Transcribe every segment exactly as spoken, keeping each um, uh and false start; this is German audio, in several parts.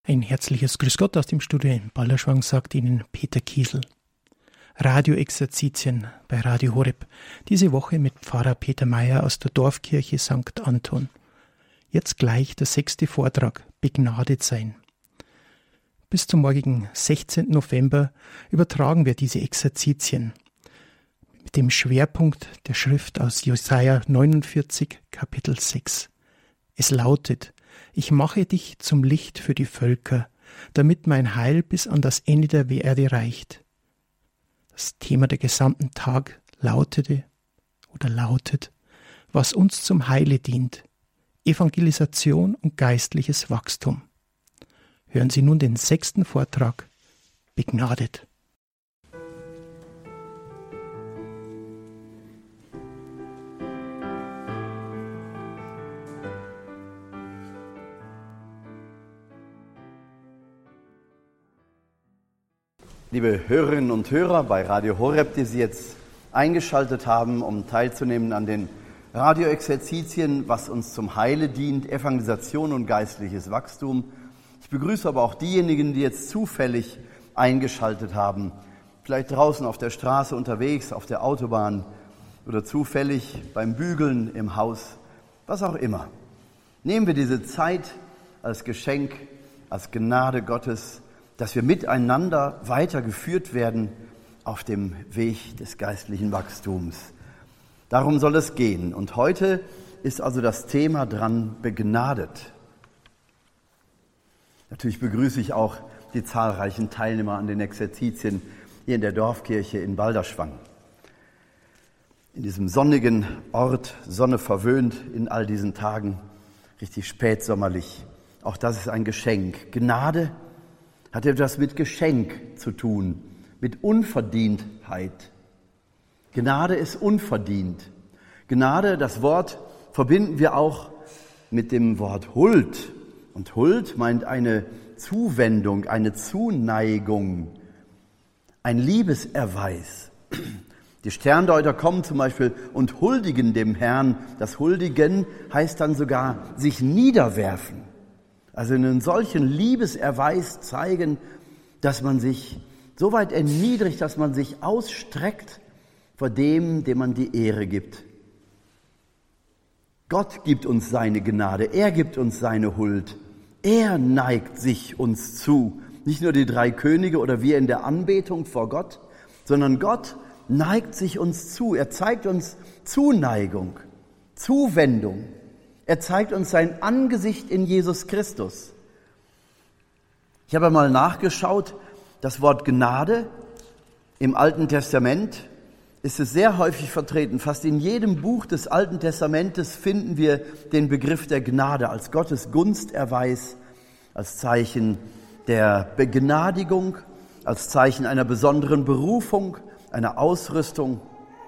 Ein herzliches Grüß Gott aus dem Studio in Balderschwang, sagt Ihnen Peter Kiesel. Radioexerzitien bei Radio Horeb. Diese Woche mit Pfarrer Peter Meyer aus der Dorfkirche Sankt Anton. Jetzt gleich der sechste Vortrag, Begnadet sein. Bis zum morgigen sechzehnten November übertragen wir diese Exerzitien mit dem Schwerpunkt der Schrift aus Jesaja neunundvierzig, Kapitel sechs. Es lautet: Ich mache dich zum Licht für die Völker, damit mein Heil bis an das Ende der Erde reicht. Das Thema der gesamten Tag lautete oder lautet, was uns zum Heile dient, Evangelisation und geistliches Wachstum. Hören Sie nun den sechsten Vortrag, Begnadet. Liebe Hörerinnen und Hörer bei Radio Horeb, die Sie jetzt eingeschaltet haben, um teilzunehmen an den Radioexerzitien, was uns zum Heile dient, Evangelisation und geistliches Wachstum. Ich begrüße aber auch diejenigen, die jetzt zufällig eingeschaltet haben, vielleicht draußen auf der Straße unterwegs, auf der Autobahn oder zufällig beim Bügeln im Haus, was auch immer. Nehmen wir diese Zeit als Geschenk, als Gnade Gottes, dass wir miteinander weitergeführt werden auf dem Weg des geistlichen Wachstums. Darum soll es gehen. Und heute ist also das Thema dran, begnadet. Natürlich begrüße ich auch die zahlreichen Teilnehmer an den Exerzitien hier in der Dorfkirche in Balderschwang. In diesem sonnigen Ort, Sonne verwöhnt in all diesen Tagen, richtig spätsommerlich. Auch das ist ein Geschenk. Gnade hat etwas mit Geschenk zu tun, mit Unverdientheit. Gnade ist unverdient. Gnade, das Wort, verbinden wir auch mit dem Wort Huld. Und Huld meint eine Zuwendung, eine Zuneigung, ein Liebeserweis. Die Sterndeuter kommen zum Beispiel und huldigen dem Herrn. Das Huldigen heißt dann sogar sich niederwerfen. Also einen solchen Liebeserweis zeigen, dass man sich so weit erniedrigt, dass man sich ausstreckt vor dem, dem man die Ehre gibt. Gott gibt uns seine Gnade, er gibt uns seine Huld. Er neigt sich uns zu. Nicht nur die drei Könige oder wir in der Anbetung vor Gott, sondern Gott neigt sich uns zu. Er zeigt uns Zuneigung, Zuwendung. Er zeigt uns sein Angesicht in Jesus Christus. Ich habe mal nachgeschaut, das Wort Gnade im Alten Testament ist es sehr häufig vertreten. Fast in jedem Buch des Alten Testamentes finden wir den Begriff der Gnade als Gottes Gunsterweis, als Zeichen der Begnadigung, als Zeichen einer besonderen Berufung, einer Ausrüstung.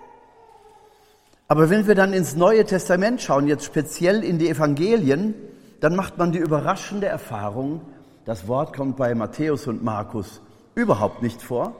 Aber wenn wir dann ins Neue Testament schauen, jetzt speziell in die Evangelien, dann macht man die überraschende Erfahrung, das Wort kommt bei Matthäus und Markus überhaupt nicht vor.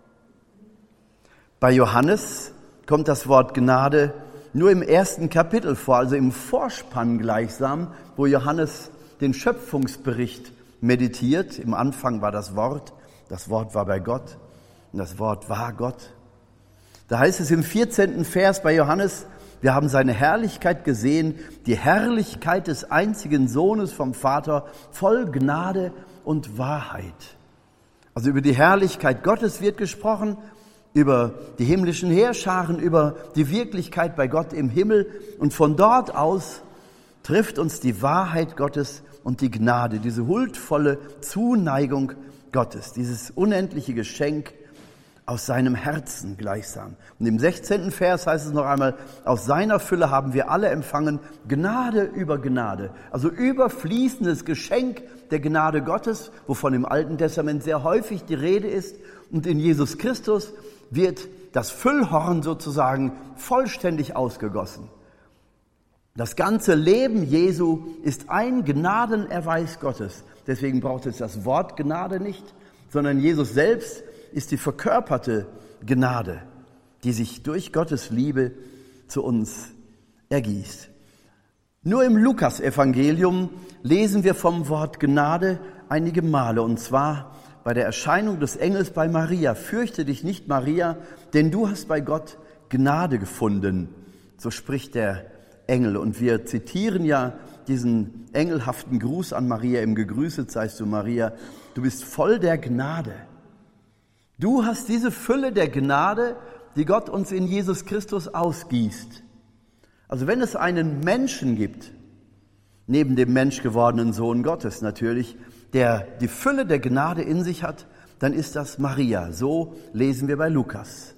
Bei Johannes kommt das Wort Gnade nur im ersten Kapitel vor, also im Vorspann gleichsam, wo Johannes den Schöpfungsbericht meditiert. Im Anfang war das Wort, das Wort war bei Gott und das Wort war Gott. Da heißt es im vierzehnten Vers bei Johannes, wir haben seine Herrlichkeit gesehen, die Herrlichkeit des einzigen Sohnes vom Vater, voll Gnade und Wahrheit. Also über die Herrlichkeit Gottes wird gesprochen, über die himmlischen Heerscharen, über die Wirklichkeit bei Gott im Himmel. Und von dort aus trifft uns die Wahrheit Gottes und die Gnade, diese huldvolle Zuneigung Gottes, dieses unendliche Geschenk aus seinem Herzen gleichsam. Und im sechzehnten Vers heißt es noch einmal, aus seiner Fülle haben wir alle empfangen, Gnade über Gnade. Also überfließendes Geschenk der Gnade Gottes, wovon im Alten Testament sehr häufig die Rede ist. Und in Jesus Christus wird das Füllhorn sozusagen vollständig ausgegossen. Das ganze Leben Jesu ist ein Gnadenerweis Gottes. Deswegen braucht es das Wort Gnade nicht, sondern Jesus selbst ist die verkörperte Gnade, die sich durch Gottes Liebe zu uns ergießt. Nur im Lukas-Evangelium lesen wir vom Wort Gnade einige Male, und zwar bei der Erscheinung des Engels bei Maria. Fürchte dich nicht, Maria, denn du hast bei Gott Gnade gefunden. So spricht der Engel. Und wir zitieren ja diesen engelhaften Gruß an Maria, im Gegrüßet seist du, Maria, du bist voll der Gnade. Du hast diese Fülle der Gnade, die Gott uns in Jesus Christus ausgießt. Also wenn es einen Menschen gibt, neben dem menschgewordenen Sohn Gottes natürlich, der die Fülle der Gnade in sich hat, dann ist das Maria. So lesen wir bei Lukas.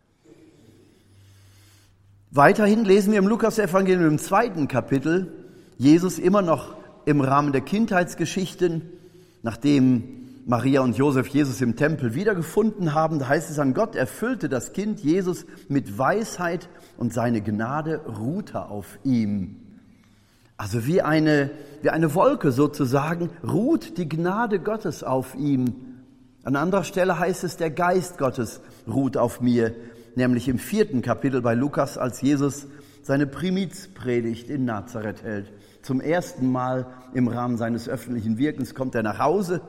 Weiterhin lesen wir im Lukas-Evangelium im zweiten Kapitel, Jesus immer noch im Rahmen der Kindheitsgeschichten, nachdem Maria und Josef Jesus im Tempel wiedergefunden haben. Da heißt es an Gott, erfüllte das Kind Jesus mit Weisheit und seine Gnade ruhte auf ihm. Also wie eine, wie eine Wolke sozusagen ruht die Gnade Gottes auf ihm. An anderer Stelle heißt es, der Geist Gottes ruht auf mir, nämlich im vierten Kapitel bei Lukas, als Jesus seine Primizpredigt in Nazareth hält. Zum ersten Mal im Rahmen seines öffentlichen Wirkens kommt er nach Hause,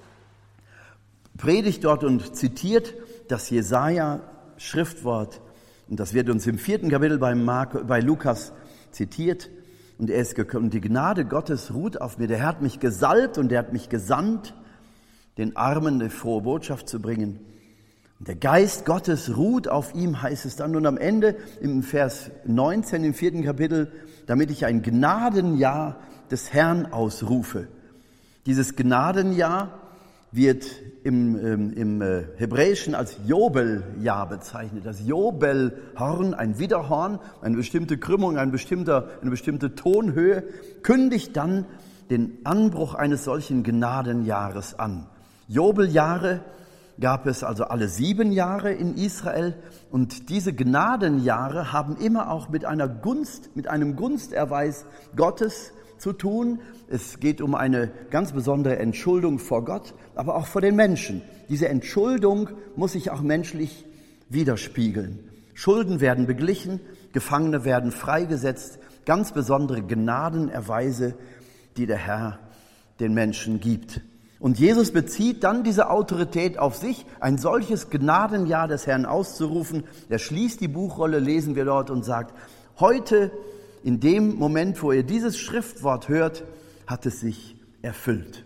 predigt dort und zitiert das Jesaja-Schriftwort. Und das wird uns im vierten Kapitel bei, Mark, bei Lukas zitiert. Und er ist gekommen, die Gnade Gottes ruht auf mir. Der Herr hat mich gesalbt und er hat mich gesandt, den Armen eine frohe Botschaft zu bringen. Und der Geist Gottes ruht auf ihm, heißt es dann. Und am Ende im Vers neunzehn im vierten Kapitel, damit ich ein Gnadenjahr des Herrn ausrufe. Dieses Gnadenjahr wird im, ähm, im äh, Hebräischen als Jobeljahr bezeichnet. Das Jobelhorn, ein Widderhorn, eine bestimmte Krümmung, ein bestimmter, eine bestimmte Tonhöhe, kündigt dann den Anbruch eines solchen Gnadenjahres an. Jobeljahre gab es also alle sieben Jahre in Israel und diese Gnadenjahre haben immer auch mit einer Gunst, mit einem Gunsterweis Gottes zu tun. Es geht um eine ganz besondere Entschuldung vor Gott, aber auch vor den Menschen. Diese Entschuldung muss sich auch menschlich widerspiegeln. Schulden werden beglichen, Gefangene werden freigesetzt, ganz besondere Gnadenerweise, die der Herr den Menschen gibt. Und Jesus bezieht dann diese Autorität auf sich, ein solches Gnadenjahr des Herrn auszurufen. Er schließt die Buchrolle, lesen wir dort, und sagt, heute, in dem Moment, wo ihr dieses Schriftwort hört, hat es sich erfüllt.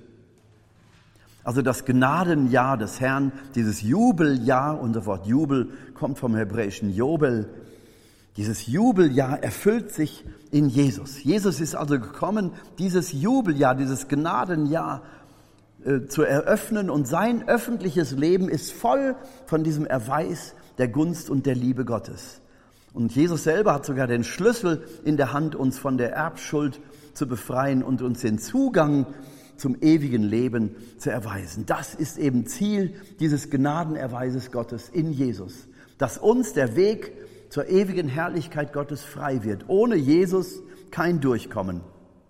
Also das Gnadenjahr des Herrn, dieses Jubeljahr, unser Wort Jubel kommt vom hebräischen Jobel, dieses Jubeljahr erfüllt sich in Jesus. Jesus ist also gekommen, dieses Jubeljahr, dieses Gnadenjahr äh, zu eröffnen, und sein öffentliches Leben ist voll von diesem Erweis der Gunst und der Liebe Gottes. Und Jesus selber hat sogar den Schlüssel in der Hand, uns von der Erbschuld zu befreien und uns den Zugang zum ewigen Leben zu erweisen. Das ist eben Ziel dieses Gnadenerweises Gottes in Jesus, dass uns der Weg zur ewigen Herrlichkeit Gottes frei wird. Ohne Jesus kein Durchkommen.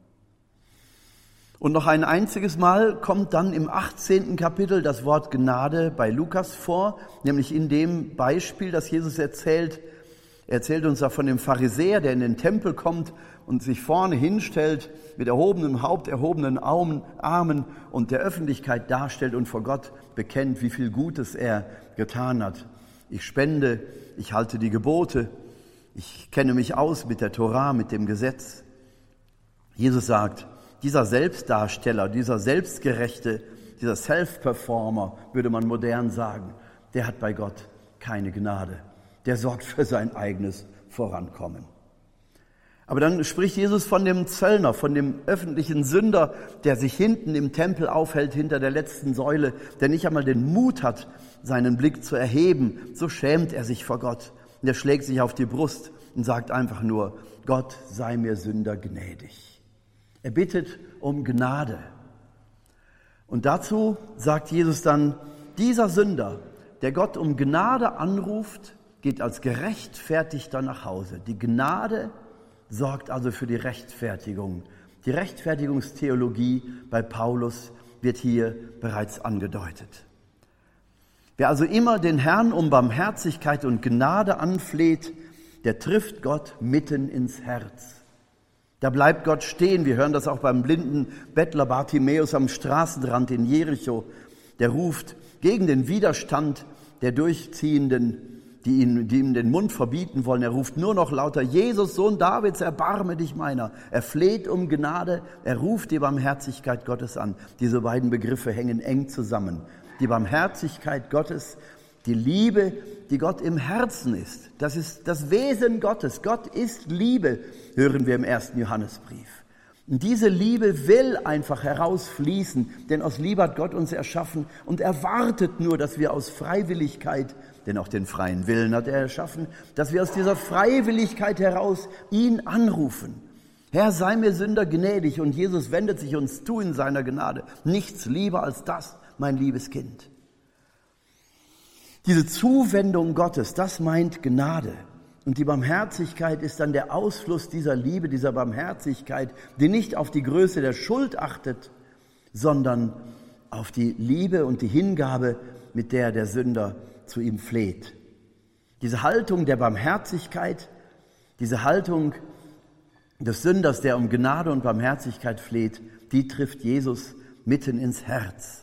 Und noch ein einziges Mal kommt dann im achtzehnten Kapitel das Wort Gnade bei Lukas vor, nämlich in dem Beispiel, das Jesus erzählt. Er erzählt uns da von dem Pharisäer, der in den Tempel kommt und sich vorne hinstellt, mit erhobenem Haupt, erhobenen Armen und der Öffentlichkeit darstellt und vor Gott bekennt, wie viel Gutes er getan hat. Ich spende, ich halte die Gebote, ich kenne mich aus mit der Torah, mit dem Gesetz. Jesus sagt, dieser Selbstdarsteller, dieser Selbstgerechte, dieser Self-Performer, würde man modern sagen, der hat bei Gott keine Gnade. Der sorgt für sein eigenes Vorankommen. Aber dann spricht Jesus von dem Zöllner, von dem öffentlichen Sünder, der sich hinten im Tempel aufhält, hinter der letzten Säule, der nicht einmal den Mut hat, seinen Blick zu erheben. So schämt er sich vor Gott. Und er schlägt sich auf die Brust und sagt einfach nur, Gott sei mir Sünder gnädig. Er bittet um Gnade. Und dazu sagt Jesus dann, dieser Sünder, der Gott um Gnade anruft, geht als Gerechtfertigter nach Hause. Die Gnade sorgt also für die Rechtfertigung. Die Rechtfertigungstheologie bei Paulus wird hier bereits angedeutet. Wer also immer den Herrn um Barmherzigkeit und Gnade anfleht, der trifft Gott mitten ins Herz. Da bleibt Gott stehen. Wir hören das auch beim blinden Bettler Bartimäus am Straßenrand in Jericho. Der ruft gegen den Widerstand der Durchziehenden, die, ihn, die ihm den Mund verbieten wollen. Er ruft nur noch lauter: Jesus, Sohn Davids, erbarme dich meiner. Er fleht um Gnade, er ruft die Barmherzigkeit Gottes an. Diese beiden Begriffe hängen eng zusammen. Die Barmherzigkeit Gottes, die Liebe, die Gott im Herzen ist. Das ist das Wesen Gottes. Gott ist Liebe, hören wir im ersten Johannesbrief. Und diese Liebe will einfach herausfließen, denn aus Liebe hat Gott uns erschaffen und erwartet nur, dass wir aus Freiwilligkeit, denn auch den freien Willen hat er erschaffen, dass wir aus dieser Freiwilligkeit heraus ihn anrufen. Herr, sei mir Sünder gnädig, und Jesus wendet sich uns zu in seiner Gnade. Nichts lieber als das, mein liebes Kind. Diese Zuwendung Gottes, das meint Gnade. Und die Barmherzigkeit ist dann der Ausfluss dieser Liebe, dieser Barmherzigkeit, die nicht auf die Größe der Schuld achtet, sondern auf die Liebe und die Hingabe, mit der der Sünder zu ihm fleht. Diese Haltung der Barmherzigkeit, diese Haltung des Sünders, der um Gnade und Barmherzigkeit fleht, die trifft Jesus mitten ins Herz.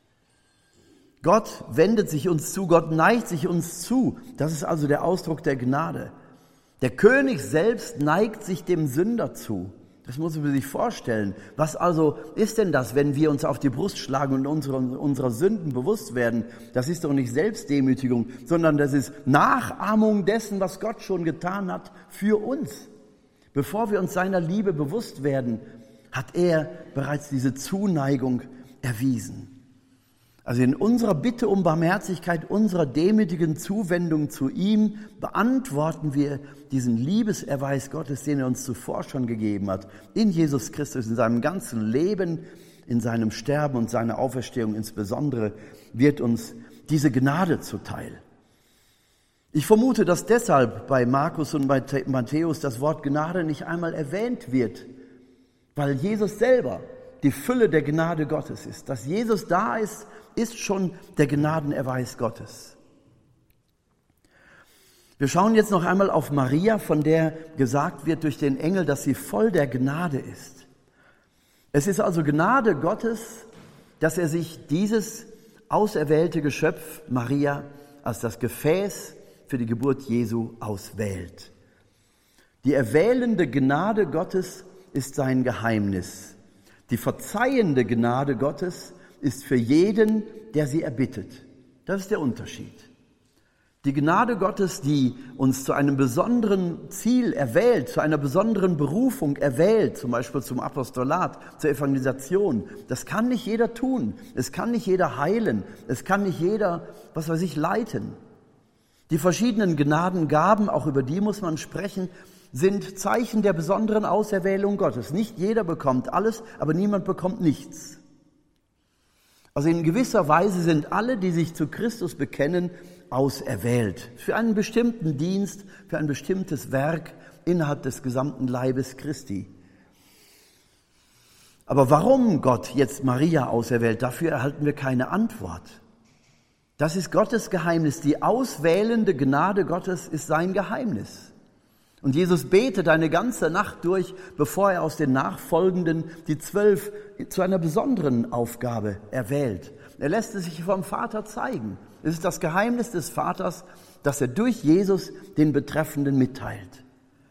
Gott wendet sich uns zu, Gott neigt sich uns zu. Das ist also der Ausdruck der Gnade. Der König selbst neigt sich dem Sünder zu. Das muss man sich vorstellen. Was also ist denn das, wenn wir uns auf die Brust schlagen und unserer, unserer Sünden bewusst werden? Das ist doch nicht Selbstdemütigung, sondern das ist Nachahmung dessen, was Gott schon getan hat für uns. Bevor wir uns seiner Liebe bewusst werden, hat er bereits diese Zuneigung erwiesen. Also in unserer Bitte um Barmherzigkeit, unserer demütigen Zuwendung zu ihm, beantworten wir diesen Liebeserweis Gottes, den er uns zuvor schon gegeben hat. In Jesus Christus, in seinem ganzen Leben, in seinem Sterben und seiner Auferstehung insbesondere, wird uns diese Gnade zuteil. Ich vermute, dass deshalb bei Markus und bei Matthäus das Wort Gnade nicht einmal erwähnt wird, weil Jesus selber die Fülle der Gnade Gottes ist. Dass Jesus da ist, ist schon der Gnadenerweis Gottes. Wir schauen jetzt noch einmal auf Maria, von der gesagt wird durch den Engel, dass sie voll der Gnade ist. Es ist also Gnade Gottes, dass er sich dieses auserwählte Geschöpf Maria als das Gefäß für die Geburt Jesu auswählt. Die erwählende Gnade Gottes ist sein Geheimnis. Die verzeihende Gnade Gottes ist für jeden, der sie erbittet. Das ist der Unterschied. Die Gnade Gottes, die uns zu einem besonderen Ziel erwählt, zu einer besonderen Berufung erwählt, zum Beispiel zum Apostolat, zur Evangelisation, das kann nicht jeder tun. Es kann nicht jeder heilen. Es kann nicht jeder, was weiß ich, leiten. Die verschiedenen Gnadengaben, auch über die muss man sprechen, sind Zeichen der besonderen Auserwählung Gottes. Nicht jeder bekommt alles, aber niemand bekommt nichts. Also in gewisser Weise sind alle, die sich zu Christus bekennen, auserwählt. Für einen bestimmten Dienst, für ein bestimmtes Werk innerhalb des gesamten Leibes Christi. Aber warum Gott jetzt Maria auserwählt, dafür erhalten wir keine Antwort. Das ist Gottes Geheimnis. Die auswählende Gnade Gottes ist sein Geheimnis. Und Jesus betet eine ganze Nacht durch, bevor er aus den Nachfolgenden die Zwölf zu einer besonderen Aufgabe erwählt. Er lässt es sich vom Vater zeigen. Es ist das Geheimnis des Vaters, das er durch Jesus den Betreffenden mitteilt.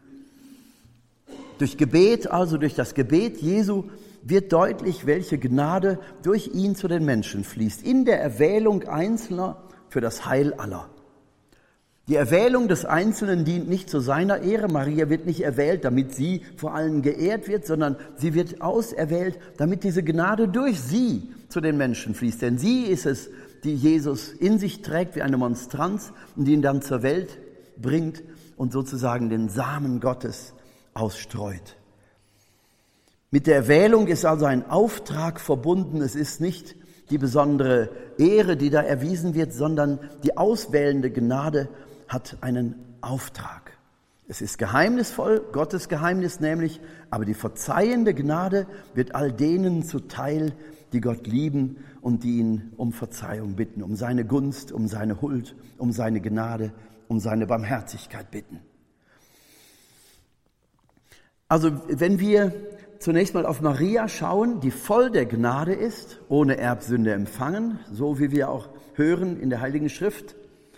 Durch Gebet, also durch das Gebet Jesu, wird deutlich, welche Gnade durch ihn zu den Menschen fließt. In der Erwählung Einzelner für das Heil aller. Die Erwählung des Einzelnen dient nicht zu seiner Ehre. Maria wird nicht erwählt, damit sie vor allen geehrt wird, sondern sie wird auserwählt, damit diese Gnade durch sie zu den Menschen fließt. Denn sie ist es, die Jesus in sich trägt wie eine Monstranz und ihn dann zur Welt bringt und sozusagen den Samen Gottes ausstreut. Mit der Erwählung ist also ein Auftrag verbunden. Es ist nicht die besondere Ehre, die da erwiesen wird, sondern die auswählende Gnade hat einen Auftrag. Es ist geheimnisvoll, Gottes Geheimnis nämlich, aber die verzeihende Gnade wird all denen zuteil, die Gott lieben und die ihn um Verzeihung bitten, um seine Gunst, um seine Huld, um seine Gnade, um seine Barmherzigkeit bitten. Also wenn wir zunächst mal auf Maria schauen, die voll der Gnade ist, ohne Erbsünde empfangen, so wie wir auch hören in der Heiligen Schrift,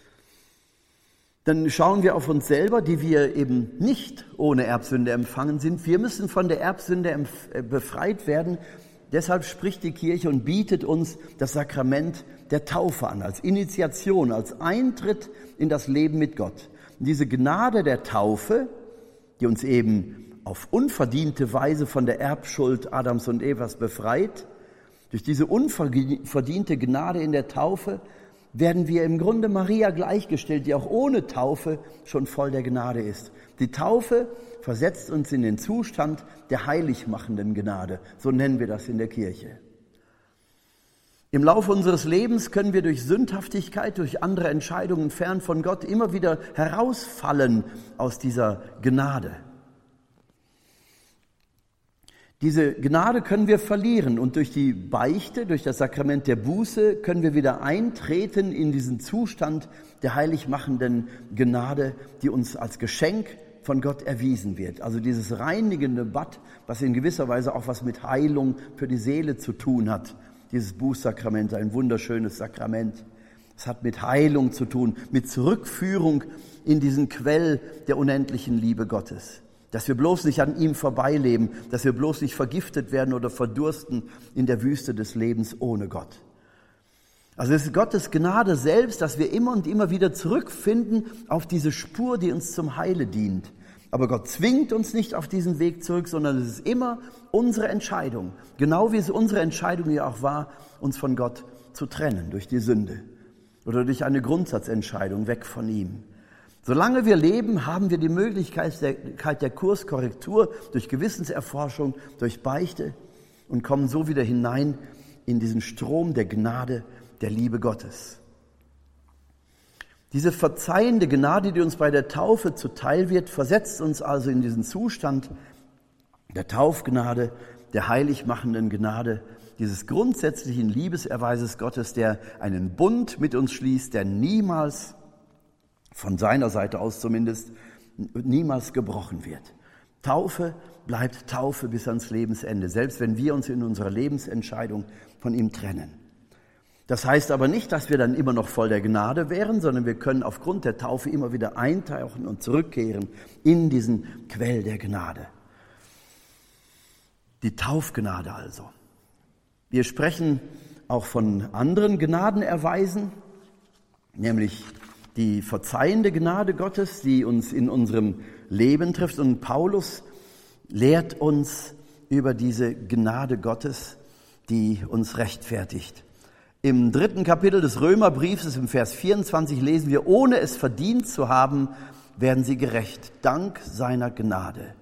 dann schauen wir auf uns selber, die wir eben nicht ohne Erbsünde empfangen sind. Wir müssen von der Erbsünde befreit werden. Deshalb spricht die Kirche und bietet uns das Sakrament der Taufe an, als Initiation, als Eintritt in das Leben mit Gott. Und diese Gnade der Taufe, die uns eben auf unverdiente Weise von der Erbschuld Adams und Evas befreit, durch diese unverdiente Gnade in der Taufe werden wir im Grunde Maria gleichgestellt, die auch ohne Taufe schon voll der Gnade ist. Die Taufe versetzt uns in den Zustand der heiligmachenden Gnade, so nennen wir das in der Kirche. Im Laufe unseres Lebens können wir durch Sündhaftigkeit, durch andere Entscheidungen fern von Gott immer wieder herausfallen aus dieser Gnade. Diese Gnade können wir verlieren und durch die Beichte, durch das Sakrament der Buße können wir wieder eintreten in diesen Zustand der heiligmachenden Gnade, die uns als Geschenk von Gott erwiesen wird. Also dieses reinigende Bad, was in gewisser Weise auch was mit Heilung für die Seele zu tun hat. Dieses Bußsakrament, ein wunderschönes Sakrament. Es hat mit Heilung zu tun, mit Zurückführung in diesen Quell der unendlichen Liebe Gottes. Dass wir bloß nicht an ihm vorbeileben, dass wir bloß nicht vergiftet werden oder verdursten in der Wüste des Lebens ohne Gott. Also es ist Gottes Gnade selbst, dass wir immer und immer wieder zurückfinden auf diese Spur, die uns zum Heile dient. Aber Gott zwingt uns nicht auf diesen Weg zurück, sondern es ist immer unsere Entscheidung. Genau wie es unsere Entscheidung ja auch war, uns von Gott zu trennen durch die Sünde oder durch eine Grundsatzentscheidung weg von ihm. Solange wir leben, haben wir die Möglichkeit der, der Kurskorrektur durch Gewissenserforschung, durch Beichte und kommen so wieder hinein in diesen Strom der Gnade, der Liebe Gottes. Diese verzeihende Gnade, die uns bei der Taufe zuteil wird, versetzt uns also in diesen Zustand der Taufgnade, der heiligmachenden Gnade, dieses grundsätzlichen Liebeserweises Gottes, der einen Bund mit uns schließt, der niemals von seiner Seite aus zumindest, niemals gebrochen wird. Taufe bleibt Taufe bis ans Lebensende, selbst wenn wir uns in unserer Lebensentscheidung von ihm trennen. Das heißt aber nicht, dass wir dann immer noch voll der Gnade wären, sondern wir können aufgrund der Taufe immer wieder eintauchen und zurückkehren in diesen Quell der Gnade. Die Taufgnade also. Wir sprechen auch von anderen Gnadenerweisen, nämlich die verzeihende Gnade Gottes, die uns in unserem Leben trifft. Und Paulus lehrt uns über diese Gnade Gottes, die uns rechtfertigt. Im dritten Kapitel des Römerbriefs, im Vers vierundzwanzig, lesen wir, ohne es verdient zu haben, werden sie gerecht, dank seiner Gnade.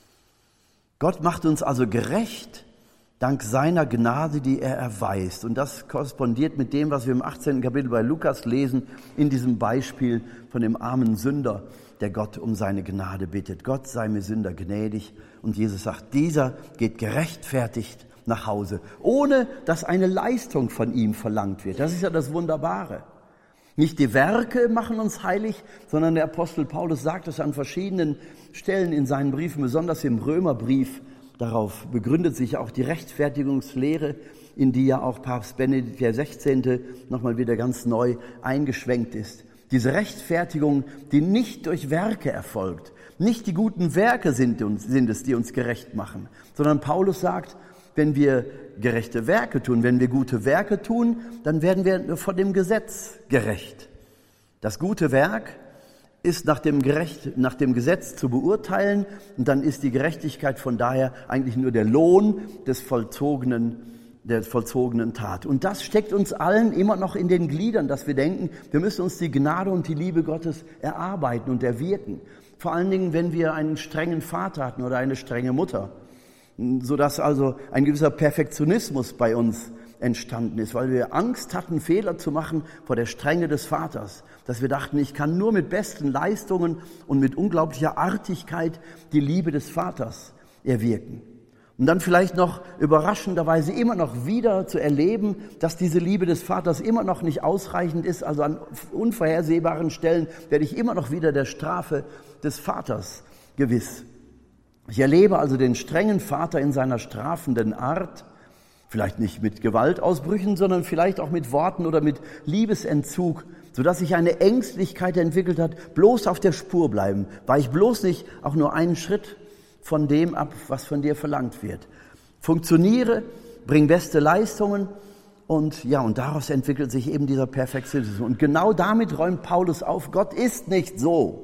Gott macht uns also gerecht, dank seiner Gnade, die er erweist. Und das korrespondiert mit dem, was wir im achtzehnten Kapitel bei Lukas lesen, in diesem Beispiel von dem armen Sünder, der Gott um seine Gnade bittet. Gott sei mir Sünder gnädig. Und Jesus sagt, dieser geht gerechtfertigt nach Hause, ohne dass eine Leistung von ihm verlangt wird. Das ist ja das Wunderbare. Nicht die Werke machen uns heilig, sondern der Apostel Paulus sagt es an verschiedenen Stellen in seinen Briefen, besonders im Römerbrief. Darauf begründet sich auch die Rechtfertigungslehre, in die ja auch Papst Benedikt der Sechzehnte nochmal wieder ganz neu eingeschwenkt ist. Diese Rechtfertigung, die nicht durch Werke erfolgt. Nicht die guten Werke sind, uns, sind es, die uns gerecht machen, sondern Paulus sagt, wenn wir gerechte Werke tun, wenn wir gute Werke tun, dann werden wir vor dem Gesetz gerecht. Das gute Werk ist nach dem, Gerecht, nach dem Gesetz zu beurteilen und dann ist die Gerechtigkeit von daher eigentlich nur der Lohn des vollzogenen, der vollzogenen Tat. Und das steckt uns allen immer noch in den Gliedern, dass wir denken, wir müssen uns die Gnade und die Liebe Gottes erarbeiten und erwirken. Vor allen Dingen, wenn wir einen strengen Vater hatten oder eine strenge Mutter, sodass also ein gewisser Perfektionismus bei uns entstanden ist, weil wir Angst hatten, Fehler zu machen vor der Strenge des Vaters, dass wir dachten, ich kann nur mit besten Leistungen und mit unglaublicher Artigkeit die Liebe des Vaters erwirken. Und dann vielleicht noch überraschenderweise immer noch wieder zu erleben, dass diese Liebe des Vaters immer noch nicht ausreichend ist, also an unvorhersehbaren Stellen werde ich immer noch wieder der Strafe des Vaters gewiss. Ich erlebe also den strengen Vater in seiner strafenden Art, vielleicht nicht mit Gewaltausbrüchen, sondern vielleicht auch mit Worten oder mit Liebesentzug, sodass sich eine Ängstlichkeit entwickelt hat, bloß auf der Spur bleiben, weich bloß nicht auch nur einen Schritt von dem ab, was von dir verlangt wird. Funktioniere, bring beste Leistungen und ja, und daraus entwickelt sich eben dieser Perfektionismus. Und genau damit räumt Paulus auf, Gott ist nicht so.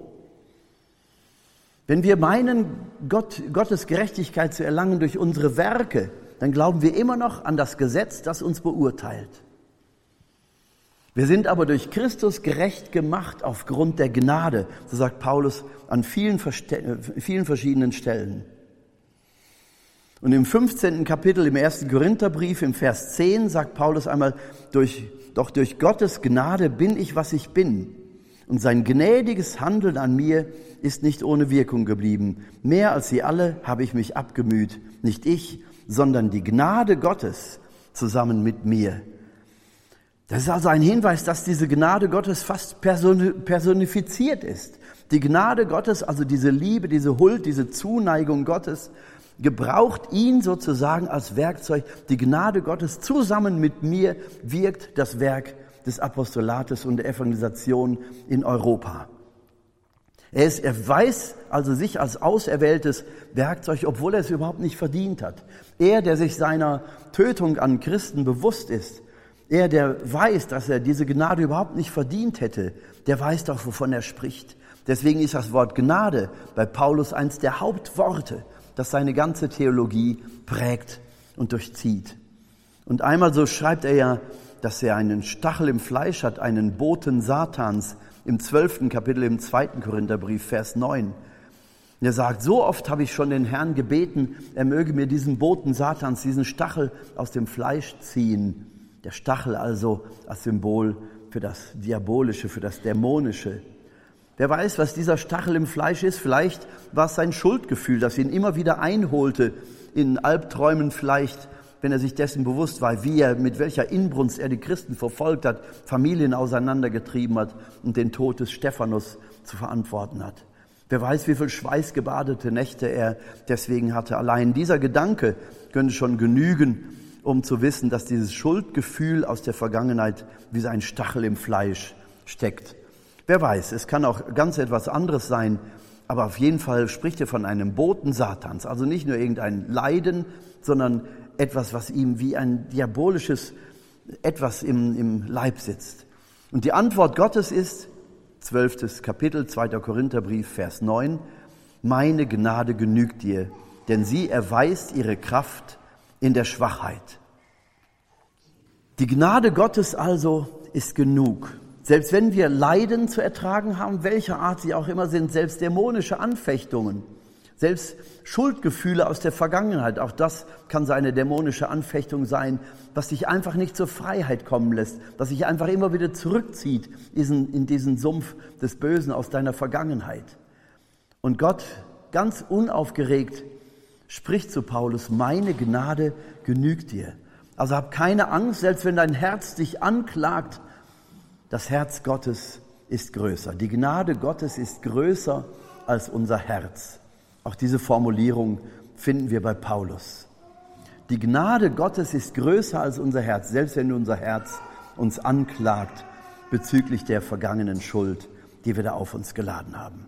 Wenn wir meinen, Gott, Gottes Gerechtigkeit zu erlangen durch unsere Werke, dann glauben wir immer noch an das Gesetz, das uns beurteilt. Wir sind aber durch Christus gerecht gemacht aufgrund der Gnade, so sagt Paulus an vielen, vielen verschiedenen Stellen. Und im fünfzehnten Kapitel im ersten Korintherbrief, im Vers zehn, sagt Paulus einmal, durch, doch durch Gottes Gnade bin ich, was ich bin. Und sein gnädiges Handeln an mir ist nicht ohne Wirkung geblieben. Mehr als sie alle habe ich mich abgemüht. Nicht ich, sondern die Gnade Gottes zusammen mit mir. Das ist also ein Hinweis, dass diese Gnade Gottes fast personifiziert ist. Die Gnade Gottes, also diese Liebe, diese Huld, diese Zuneigung Gottes, gebraucht ihn sozusagen als Werkzeug. Die Gnade Gottes zusammen mit mir wirkt das Werk des Apostolates und der Evangelisation in Europa. Er, ist, er weiß also sich als auserwähltes Werkzeug, obwohl er es überhaupt nicht verdient hat. Er, der sich seiner Tötung an Christen bewusst ist, er, der weiß, dass er diese Gnade überhaupt nicht verdient hätte, der weiß doch, wovon er spricht. Deswegen ist das Wort Gnade bei Paulus eins der Hauptworte, das seine ganze Theologie prägt und durchzieht. Und einmal so schreibt er ja, dass er einen Stachel im Fleisch hat, einen Boten Satans, im zwölften Kapitel im zweiten Korintherbrief, Vers neun. Er sagt, so oft habe ich schon den Herrn gebeten, er möge mir diesen Boten Satans, diesen Stachel aus dem Fleisch ziehen. Der Stachel also als Symbol für das Diabolische, für das Dämonische. Wer weiß, was dieser Stachel im Fleisch ist? Vielleicht war es sein Schuldgefühl, das ihn immer wieder einholte, in Albträumen vielleicht, wenn er sich dessen bewusst war, wie er, mit welcher Inbrunst er die Christen verfolgt hat, Familien auseinandergetrieben hat und den Tod des Stephanus zu verantworten hat. Wer weiß, wie viel schweißgebadete Nächte er deswegen hatte. Allein dieser Gedanke könnte schon genügen, um zu wissen, dass dieses Schuldgefühl aus der Vergangenheit wie so ein Stachel im Fleisch steckt. Wer weiß, es kann auch ganz etwas anderes sein, aber auf jeden Fall spricht er von einem Boten Satans. Also nicht nur irgendein Leiden, sondern etwas, was ihm wie ein diabolisches Etwas im, im Leib sitzt. Und die Antwort Gottes ist, zwölftes Kapitel, zweiter Korintherbrief, Vers neun, meine Gnade genügt dir, denn sie erweist ihre Kraft in der Schwachheit. Die Gnade Gottes also ist genug. Selbst wenn wir Leiden zu ertragen haben, welcher Art sie auch immer sind, selbst dämonische Anfechtungen, selbst Schuldgefühle aus der Vergangenheit, auch das kann so eine dämonische Anfechtung sein, was dich einfach nicht zur Freiheit kommen lässt, was dich einfach immer wieder zurückzieht in diesen Sumpf des Bösen aus deiner Vergangenheit. Und Gott, ganz unaufgeregt, spricht zu Paulus, meine Gnade genügt dir. Also hab keine Angst, selbst wenn dein Herz dich anklagt, das Herz Gottes ist größer. Die Gnade Gottes ist größer als unser Herz. Auch diese Formulierung finden wir bei Paulus. Die Gnade Gottes ist größer als unser Herz, selbst wenn unser Herz uns anklagt bezüglich der vergangenen Schuld, die wir da auf uns geladen haben.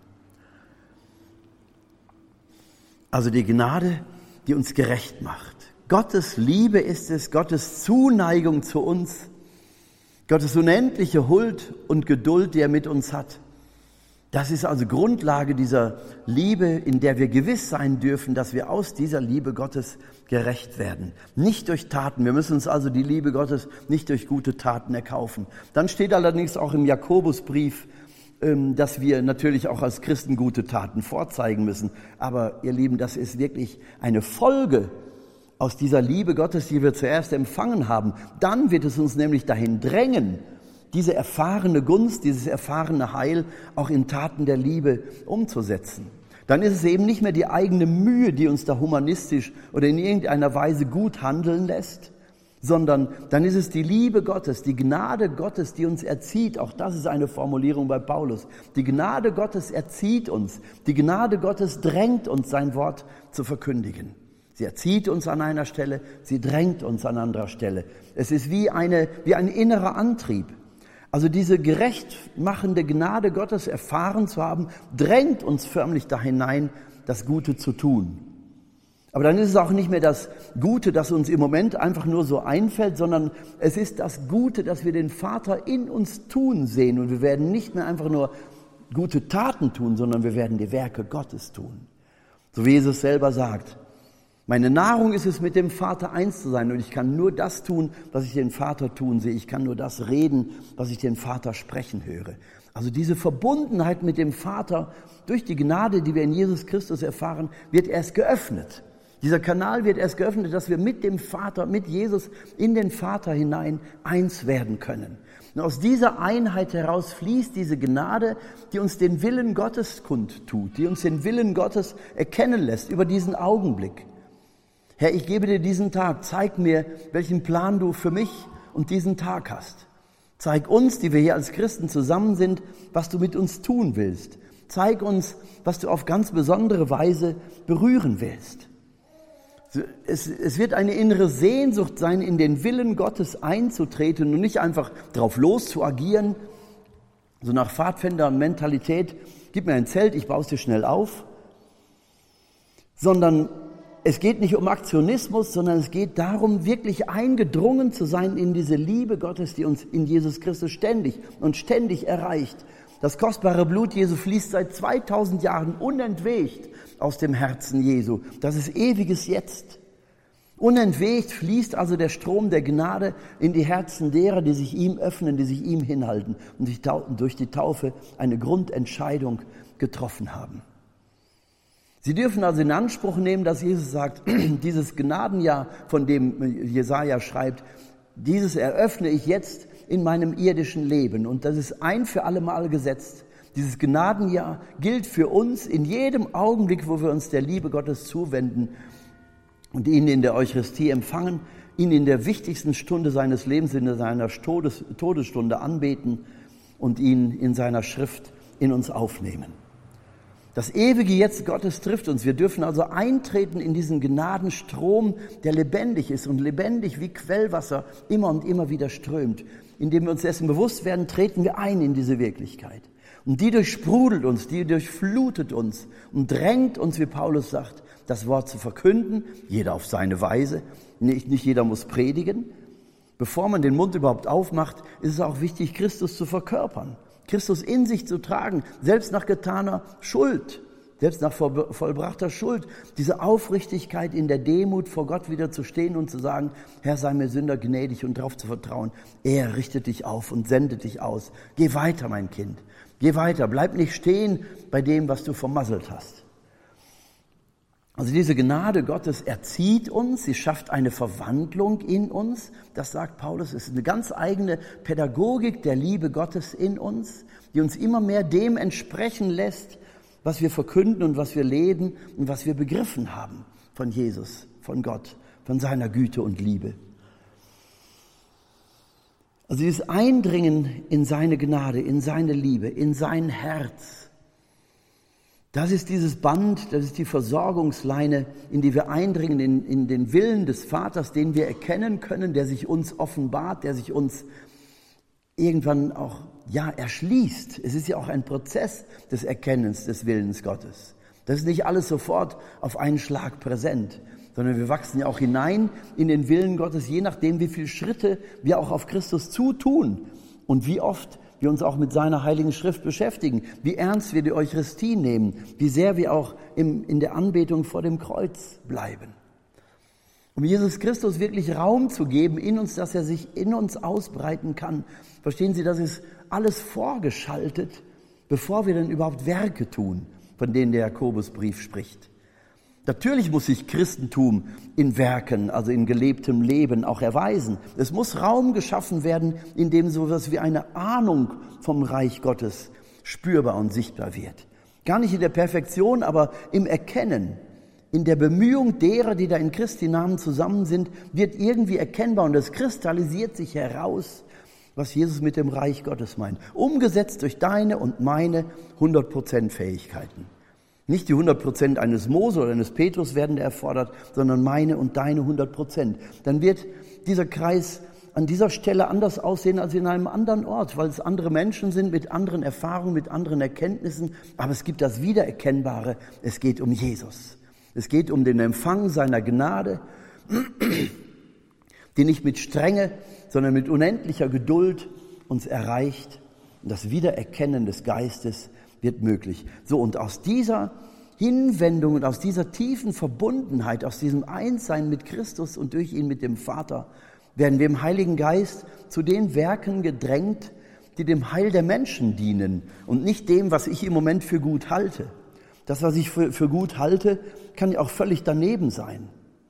Also die Gnade, die uns gerecht macht. Gottes Liebe ist es, Gottes Zuneigung zu uns, Gottes unendliche Huld und Geduld, die er mit uns hat. Das ist also Grundlage dieser Liebe, in der wir gewiss sein dürfen, dass wir aus dieser Liebe Gottes gerecht werden. Nicht durch Taten. Wir müssen uns also die Liebe Gottes nicht durch gute Taten erkaufen. Dann steht allerdings auch im Jakobusbrief, dass wir natürlich auch als Christen gute Taten vorzeigen müssen. Aber ihr Lieben, das ist wirklich eine Folge aus dieser Liebe Gottes, die wir zuerst empfangen haben. Dann wird es uns nämlich dahin drängen, diese erfahrene Gunst, dieses erfahrene Heil auch in Taten der Liebe umzusetzen. Dann ist es eben nicht mehr die eigene Mühe, die uns da humanistisch oder in irgendeiner Weise gut handeln lässt, sondern dann ist es die Liebe Gottes, die Gnade Gottes, die uns erzieht. Auch das ist eine Formulierung bei Paulus. Die Gnade Gottes erzieht uns. Die Gnade Gottes drängt uns, sein Wort zu verkündigen. Sie erzieht uns an einer Stelle, sie drängt uns an anderer Stelle. Es ist wie, eine, wie ein innerer Antrieb. Also diese gerechtmachende Gnade Gottes erfahren zu haben, drängt uns förmlich da hinein, das Gute zu tun. Aber dann ist es auch nicht mehr das Gute, das uns im Moment einfach nur so einfällt, sondern es ist das Gute, dass wir den Vater in uns tun sehen. Und wir werden nicht mehr einfach nur gute Taten tun, sondern wir werden die Werke Gottes tun. So wie Jesus selber sagt, meine Nahrung ist es, mit dem Vater eins zu sein. Und ich kann nur das tun, was ich den Vater tun sehe. Ich kann nur das reden, was ich den Vater sprechen höre. Also diese Verbundenheit mit dem Vater durch die Gnade, die wir in Jesus Christus erfahren, wird erst geöffnet. Dieser Kanal wird erst geöffnet, dass wir mit dem Vater, mit Jesus in den Vater hinein eins werden können. Und aus dieser Einheit heraus fließt diese Gnade, die uns den Willen Gottes kundtut, die uns den Willen Gottes erkennen lässt über diesen Augenblick. Herr, ich gebe dir diesen Tag, zeig mir, welchen Plan du für mich und diesen Tag hast. Zeig uns, die wir hier als Christen zusammen sind, was du mit uns tun willst. Zeig uns, was du auf ganz besondere Weise berühren willst. Es, es wird eine innere Sehnsucht sein, in den Willen Gottes einzutreten und nicht einfach drauf los zu agieren, so nach Pfadfinder-Mentalität, gib mir ein Zelt, ich baue es dir schnell auf, sondern es geht nicht um Aktionismus, sondern es geht darum, wirklich eingedrungen zu sein in diese Liebe Gottes, die uns in Jesus Christus ständig und ständig erreicht. Das kostbare Blut Jesu fließt seit zweitausend Jahren unentwegt aus dem Herzen Jesu. Das ist ewiges Jetzt. Unentwegt fließt also der Strom der Gnade in die Herzen derer, die sich ihm öffnen, die sich ihm hinhalten und sich durch die Taufe eine Grundentscheidung getroffen haben. Sie dürfen also in Anspruch nehmen, dass Jesus sagt, dieses Gnadenjahr, von dem Jesaja schreibt, dieses eröffne ich jetzt in meinem irdischen Leben. Und das ist ein für alle Mal gesetzt. Dieses Gnadenjahr gilt für uns in jedem Augenblick, wo wir uns der Liebe Gottes zuwenden und ihn in der Eucharistie empfangen, ihn in der wichtigsten Stunde seines Lebens, in seiner Todes, Todesstunde anbeten und ihn in seiner Schrift in uns aufnehmen. Das ewige Jetzt Gottes trifft uns. Wir dürfen also eintreten in diesen Gnadenstrom, der lebendig ist und lebendig wie Quellwasser immer und immer wieder strömt. Indem wir uns dessen bewusst werden, treten wir ein in diese Wirklichkeit. Und die durchsprudelt uns, die durchflutet uns und drängt uns, wie Paulus sagt, das Wort zu verkünden, jeder auf seine Weise. Nicht, nicht jeder muss predigen. Bevor man den Mund überhaupt aufmacht, ist es auch wichtig, Christus zu verkörpern. Christus in sich zu tragen, selbst nach getaner Schuld, selbst nach vollbrachter Schuld, diese Aufrichtigkeit in der Demut vor Gott wieder zu stehen und zu sagen, Herr, sei mir Sünder gnädig und darauf zu vertrauen, er richtet dich auf und sendet dich aus. Geh weiter, mein Kind, geh weiter, bleib nicht stehen bei dem, was du vermasselt hast. Also diese Gnade Gottes erzieht uns, sie schafft eine Verwandlung in uns. Das sagt Paulus, es ist eine ganz eigene Pädagogik der Liebe Gottes in uns, die uns immer mehr dem entsprechen lässt, was wir verkünden und was wir leben und was wir begriffen haben von Jesus, von Gott, von seiner Güte und Liebe. Also dieses Eindringen in seine Gnade, in seine Liebe, in sein Herz, das ist dieses Band, das ist die Versorgungsleine, in die wir eindringen, in, in den Willen des Vaters, den wir erkennen können, der sich uns offenbart, der sich uns irgendwann auch ja, erschließt. Es ist ja auch ein Prozess des Erkennens des Willens Gottes. Das ist nicht alles sofort auf einen Schlag präsent, sondern wir wachsen ja auch hinein in den Willen Gottes, je nachdem, wie viele Schritte wir auch auf Christus zutun und wie oft wir uns auch mit seiner Heiligen Schrift beschäftigen, wie ernst wir die Eucharistie nehmen, wie sehr wir auch im, in der Anbetung vor dem Kreuz bleiben. Um Jesus Christus wirklich Raum zu geben in uns, dass er sich in uns ausbreiten kann. Verstehen Sie, das ist alles vorgeschaltet, bevor wir dann überhaupt Werke tun, von denen der Jakobusbrief spricht. Natürlich muss sich Christentum in Werken, also in gelebtem Leben auch erweisen. Es muss Raum geschaffen werden, in dem so etwas wie eine Ahnung vom Reich Gottes spürbar und sichtbar wird. Gar nicht in der Perfektion, aber im Erkennen, in der Bemühung derer, die da in Christi Namen zusammen sind, wird irgendwie erkennbar und es kristallisiert sich heraus, was Jesus mit dem Reich Gottes meint. Umgesetzt durch deine und meine hundert Prozent Fähigkeiten. Nicht die hundert Prozent eines Mose oder eines Petrus werden da erfordert, sondern meine und deine hundert Prozent. Dann wird dieser Kreis an dieser Stelle anders aussehen als in einem anderen Ort, weil es andere Menschen sind mit anderen Erfahrungen, mit anderen Erkenntnissen. Aber es gibt das Wiedererkennbare, es geht um Jesus. Es geht um den Empfang seiner Gnade, die nicht mit Strenge, sondern mit unendlicher Geduld uns erreicht. Und das Wiedererkennen des Geistes wird möglich. So, und aus dieser Hinwendung und aus dieser tiefen Verbundenheit, aus diesem Einssein mit Christus und durch ihn mit dem Vater, werden wir im Heiligen Geist zu den Werken gedrängt, die dem Heil der Menschen dienen und nicht dem, was ich im Moment für gut halte. Das, was ich für, für gut halte, kann ja auch völlig daneben sein.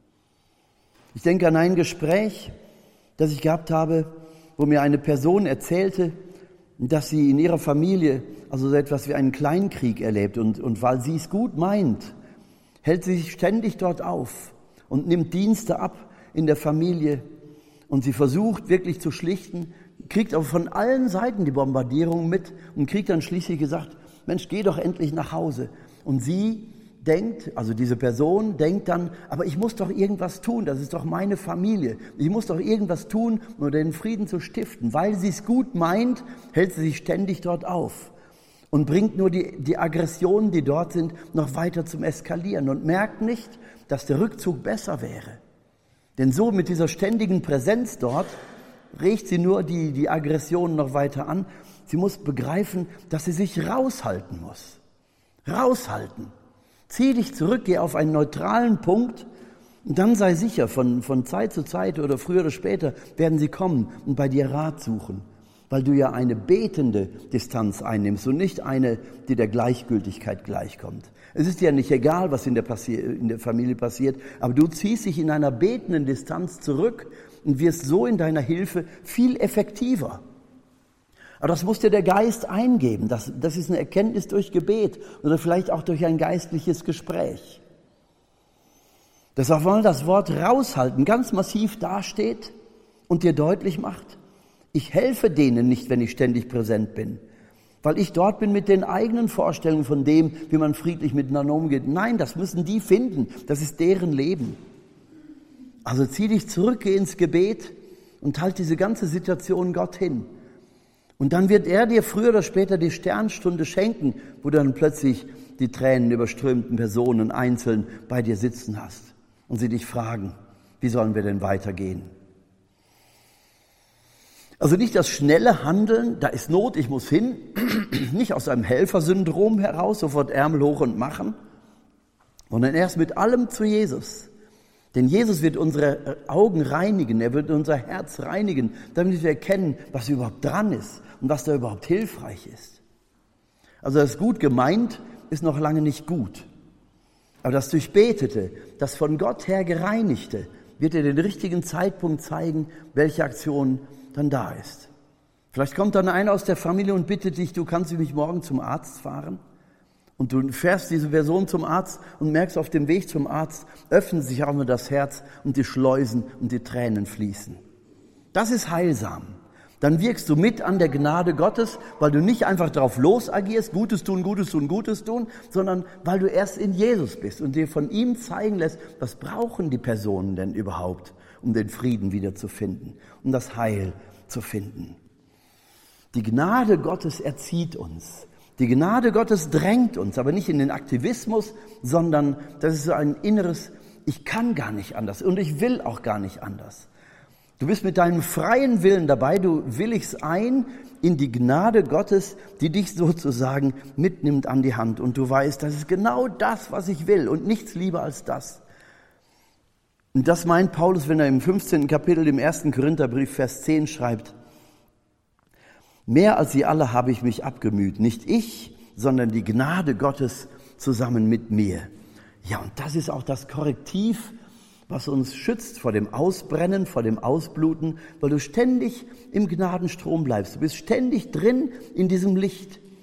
Ich denke an ein Gespräch, das ich gehabt habe, wo mir eine Person erzählte, dass sie in ihrer Familie also so etwas wie einen Kleinkrieg erlebt. Und, und weil sie es gut meint, hält sie sich ständig dort auf und nimmt Dienste ab in der Familie. Und sie versucht wirklich zu schlichten, kriegt aber von allen Seiten die Bombardierung mit und kriegt dann schließlich gesagt, Mensch, geh doch endlich nach Hause. Und sie denkt, also diese Person denkt dann, aber ich muss doch irgendwas tun, das ist doch meine Familie. Ich muss doch irgendwas tun, um den Frieden zu stiften. Weil sie es gut meint, hält sie sich ständig dort auf und bringt nur die, die Aggressionen, die dort sind, noch weiter zum Eskalieren und merkt nicht, dass der Rückzug besser wäre. Denn so mit dieser ständigen Präsenz dort regt sie nur die, die Aggressionen noch weiter an. Sie muss begreifen, dass sie sich raushalten muss. Raushalten. Zieh dich zurück, geh auf einen neutralen Punkt und dann sei sicher, von, von Zeit zu Zeit oder früher oder später werden sie kommen und bei dir Rat suchen, weil du ja eine betende Distanz einnimmst und nicht eine, die der Gleichgültigkeit gleichkommt. Es ist dir nicht egal, was in der, Passi- in der Familie passiert, aber du ziehst dich in einer betenden Distanz zurück und wirst so in deiner Hilfe viel effektiver. Aber das muss dir der Geist eingeben. Das, das ist eine Erkenntnis durch Gebet oder vielleicht auch durch ein geistliches Gespräch. Dass auch mal das Wort raushalten ganz massiv dasteht und dir deutlich macht, ich helfe denen nicht, wenn ich ständig präsent bin, weil ich dort bin mit den eigenen Vorstellungen von dem, wie man friedlich miteinander umgeht. Nein, das müssen die finden. Das ist deren Leben. Also zieh dich zurück, geh ins Gebet und halt diese ganze Situation Gott hin. Und dann wird er dir früher oder später die Sternstunde schenken, wo du dann plötzlich die Tränen überströmten Personen einzeln bei dir sitzen hast und sie dich fragen, wie sollen wir denn weitergehen? Also nicht das schnelle Handeln, da ist Not, ich muss hin, nicht aus einem Helfersyndrom heraus, sofort Ärmel hoch und machen, sondern erst mit allem zu Jesus. Denn Jesus wird unsere Augen reinigen, er wird unser Herz reinigen, damit wir erkennen, was überhaupt dran ist und was da überhaupt hilfreich ist. Also das gut gemeint ist noch lange nicht gut. Aber das Durchbetete, das von Gott her gereinigte, wird dir den richtigen Zeitpunkt zeigen, welche Aktion dann da ist. Vielleicht kommt dann einer aus der Familie und bittet dich, du kannst mich morgen zum Arzt fahren. Und du fährst diese Person zum Arzt und merkst auf dem Weg zum Arzt, öffnet sich auch nur das Herz und die Schleusen und die Tränen fließen. Das ist heilsam. Dann wirkst du mit an der Gnade Gottes, weil du nicht einfach darauf los agierst, Gutes tun, Gutes tun, Gutes tun, sondern weil du erst in Jesus bist und dir von ihm zeigen lässt, was brauchen die Personen denn überhaupt, um den Frieden wiederzufinden, um das Heil zu finden. Die Gnade Gottes erzieht uns. Die Gnade Gottes drängt uns, aber nicht in den Aktivismus, sondern das ist so ein inneres, ich kann gar nicht anders und ich will auch gar nicht anders. Du bist mit deinem freien Willen dabei, du willigst ein in die Gnade Gottes, die dich sozusagen mitnimmt an die Hand. Und du weißt, das ist genau das, was ich will und nichts lieber als das. Und das meint Paulus, wenn er im fünfzehnten Kapitel im ersten Korintherbrief, Vers zehn schreibt, mehr als sie alle habe ich mich abgemüht, nicht ich, sondern die Gnade Gottes zusammen mit mir. Ja, und das ist auch das Korrektiv, was uns schützt vor dem Ausbrennen, vor dem Ausbluten, weil du ständig im Gnadenstrom bleibst. Du bist ständig drin in diesem Licht.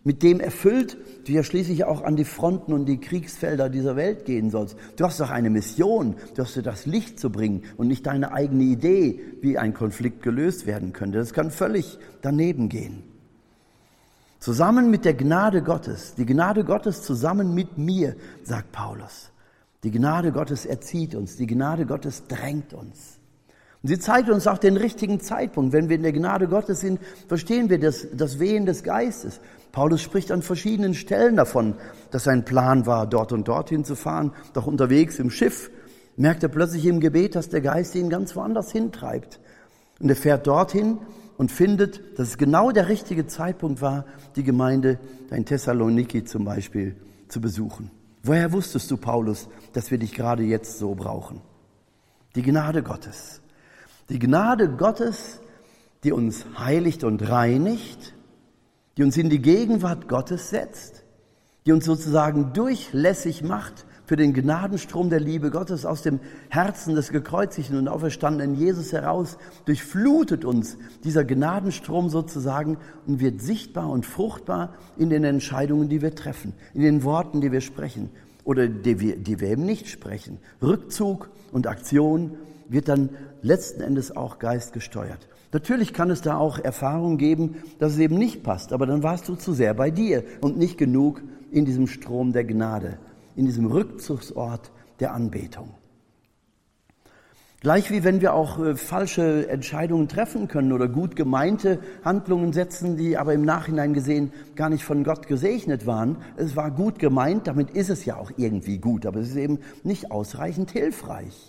mit dem erfüllt, du ja schließlich auch an die Fronten und die Kriegsfelder dieser Welt gehen sollst. Du hast doch eine Mission, du hast dir das Licht zu bringen und nicht deine eigene Idee, wie ein Konflikt gelöst werden könnte. Das kann völlig daneben gehen. Zusammen mit der Gnade Gottes, die Gnade Gottes zusammen mit mir, sagt Paulus. Die Gnade Gottes erzieht uns, die Gnade Gottes drängt uns. Und sie zeigt uns auch den richtigen Zeitpunkt. Wenn wir in der Gnade Gottes sind, verstehen wir das, das Wehen des Geistes. Paulus spricht an verschiedenen Stellen davon, dass sein Plan war, dort und dorthin zu fahren. Doch unterwegs im Schiff merkt er plötzlich im Gebet, dass der Geist ihn ganz woanders hintreibt. Und er fährt dorthin und findet, dass es genau der richtige Zeitpunkt war, die Gemeinde in Thessaloniki zum Beispiel zu besuchen. Woher wusstest du, Paulus, dass wir dich gerade jetzt so brauchen? Die Gnade Gottes. Die Gnade Gottes, die uns heiligt und reinigt, die uns in die Gegenwart Gottes setzt, die uns sozusagen durchlässig macht für den Gnadenstrom der Liebe Gottes aus dem Herzen des gekreuzigten und auferstandenen Jesus heraus, durchflutet uns dieser Gnadenstrom sozusagen und wird sichtbar und fruchtbar in den Entscheidungen, die wir treffen, in den Worten, die wir sprechen oder die wir, die wir eben nicht sprechen. Rückzug und Aktion wird dann letzten Endes auch geistgesteuert. Natürlich kann es da auch Erfahrungen geben, dass es eben nicht passt, aber dann warst du zu sehr bei dir und nicht genug in diesem Strom der Gnade, in diesem Rückzugsort der Anbetung. Gleich wie wenn wir auch äh, falsche Entscheidungen treffen können oder gut gemeinte Handlungen setzen, die aber im Nachhinein gesehen gar nicht von Gott gesegnet waren. Es war gut gemeint, damit ist es ja auch irgendwie gut, aber es ist eben nicht ausreichend hilfreich.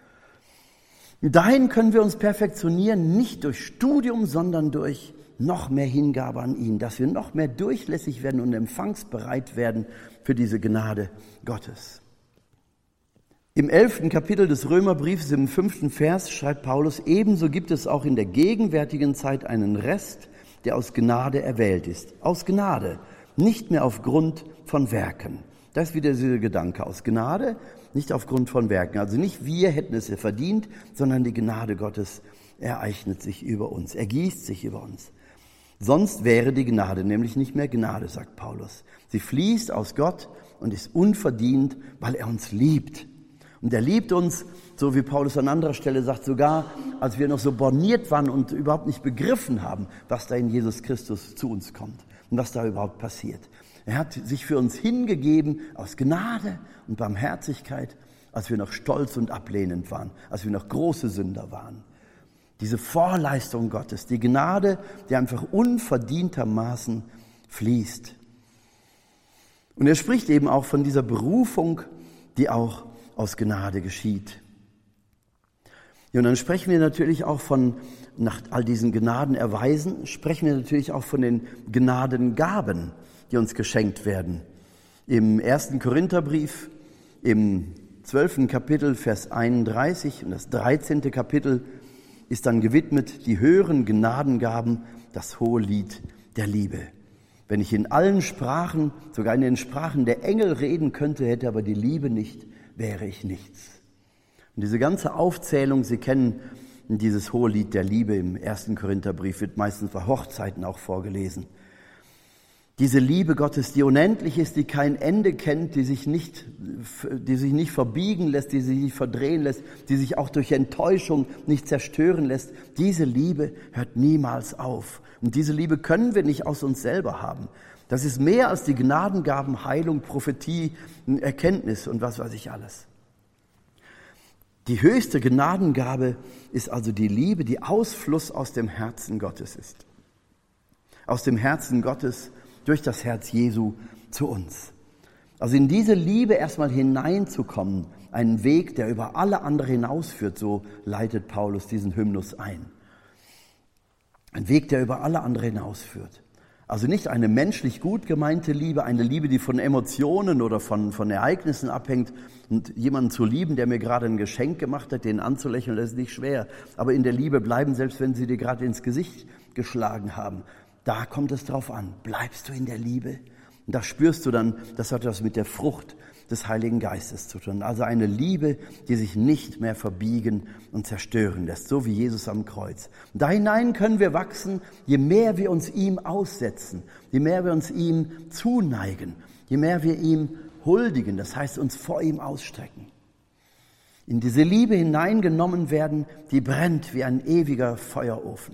Dahin können wir uns perfektionieren, nicht durch Studium, sondern durch noch mehr Hingabe an ihn, dass wir noch mehr durchlässig werden und empfangsbereit werden für diese Gnade Gottes. Im elften Kapitel des Römerbriefs, im fünften Vers, schreibt Paulus, ebenso gibt es auch in der gegenwärtigen Zeit einen Rest, der aus Gnade erwählt ist. Aus Gnade, nicht mehr aufgrund von Werken. Das ist wieder dieser Gedanke, aus Gnade, nicht aufgrund von Werken. Also nicht wir hätten es verdient, sondern die Gnade Gottes ereignet sich über uns, ergießt sich über uns. Sonst wäre die Gnade nämlich nicht mehr Gnade, sagt Paulus. Sie fließt aus Gott und ist unverdient, weil er uns liebt. Und er liebt uns, so wie Paulus an anderer Stelle sagt, sogar als wir noch so borniert waren und überhaupt nicht begriffen haben, was da in Jesus Christus zu uns kommt und was da überhaupt passiert. Er hat sich für uns hingegeben aus Gnade und Barmherzigkeit, als wir noch stolz und ablehnend waren, als wir noch große Sünder waren. Diese Vorleistung Gottes, die Gnade, die einfach unverdientermaßen fließt. Und er spricht eben auch von dieser Berufung, die auch aus Gnade geschieht. Ja, und dann sprechen wir natürlich auch von, nach all diesen Gnadenerweisen, sprechen wir natürlich auch von den Gnadengaben, die uns geschenkt werden. Im ersten Korintherbrief, im zwölften Kapitel, Vers einunddreißig und das dreizehnte Kapitel ist dann gewidmet, die höheren Gnadengaben, das hohe Lied der Liebe. Wenn ich in allen Sprachen, sogar in den Sprachen der Engel reden könnte, hätte aber die Liebe nicht, wäre ich nichts. Und diese ganze Aufzählung, Sie kennen dieses hohe Lied der Liebe im ersten Korintherbrief, wird meistens bei Hochzeiten auch vorgelesen. Diese Liebe Gottes, die unendlich ist, die kein Ende kennt, die sich nicht, die sich nicht verbiegen lässt, die sich nicht verdrehen lässt, die sich auch durch Enttäuschung nicht zerstören lässt. Diese Liebe hört niemals auf. Und diese Liebe können wir nicht aus uns selber haben. Das ist mehr als die Gnadengaben, Heilung, Prophetie, Erkenntnis und was weiß ich alles. Die höchste Gnadengabe ist also die Liebe, die Ausfluss aus dem Herzen Gottes ist. Aus dem Herzen Gottes durch das Herz Jesu zu uns. Also in diese Liebe erstmal hineinzukommen, einen Weg, der über alle andere hinausführt, so leitet Paulus diesen Hymnus ein. Ein Weg, der über alle andere hinausführt. Also nicht eine menschlich gut gemeinte Liebe, eine Liebe, die von Emotionen oder von, von Ereignissen abhängt. Und jemanden zu lieben, der mir gerade ein Geschenk gemacht hat, den anzulächeln, das ist nicht schwer. Aber in der Liebe bleiben, selbst wenn sie dir gerade ins Gesicht geschlagen haben. Da kommt es drauf an. Bleibst du in der Liebe? Und da spürst du dann, das hat was mit der Frucht des Heiligen Geistes zu tun. Also eine Liebe, die sich nicht mehr verbiegen und zerstören lässt, so wie Jesus am Kreuz. Und da hinein können wir wachsen, je mehr wir uns ihm aussetzen, je mehr wir uns ihm zuneigen, je mehr wir ihm huldigen, das heißt uns vor ihm ausstrecken. In diese Liebe hineingenommen werden, die brennt wie ein ewiger Feuerofen.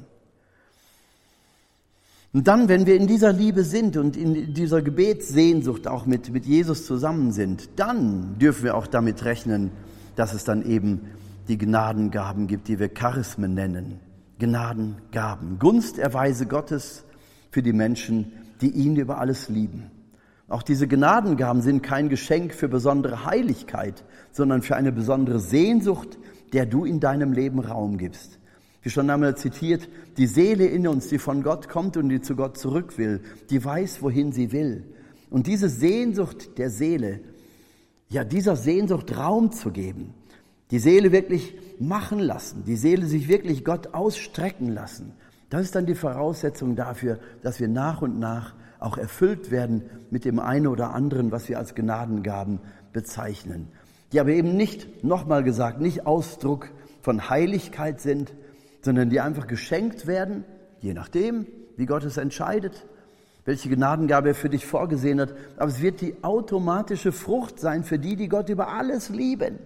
Und dann, wenn wir in dieser Liebe sind und in dieser Gebetssehnsucht auch mit, mit Jesus zusammen sind, dann dürfen wir auch damit rechnen, dass es dann eben die Gnadengaben gibt, die wir Charismen nennen. Gnadengaben. Gunsterweise Gottes für die Menschen, die ihn über alles lieben. Auch diese Gnadengaben sind kein Geschenk für besondere Heiligkeit, sondern für eine besondere Sehnsucht, der du in deinem Leben Raum gibst. Wie schon einmal zitiert, die Seele in uns, die von Gott kommt und die zu Gott zurück will, die weiß, wohin sie will. Und diese Sehnsucht der Seele, ja, dieser Sehnsucht Raum zu geben, die Seele wirklich machen lassen, die Seele sich wirklich Gott ausstrecken lassen, das ist dann die Voraussetzung dafür, dass wir nach und nach auch erfüllt werden mit dem einen oder anderen, was wir als Gnadengaben bezeichnen. Die aber eben nicht, nochmal gesagt, nicht Ausdruck von Heiligkeit sind, sondern die einfach geschenkt werden, je nachdem, wie Gott es entscheidet, welche Gnadengabe er für dich vorgesehen hat. Aber es wird die automatische Frucht sein für die, die Gott über alles lieben.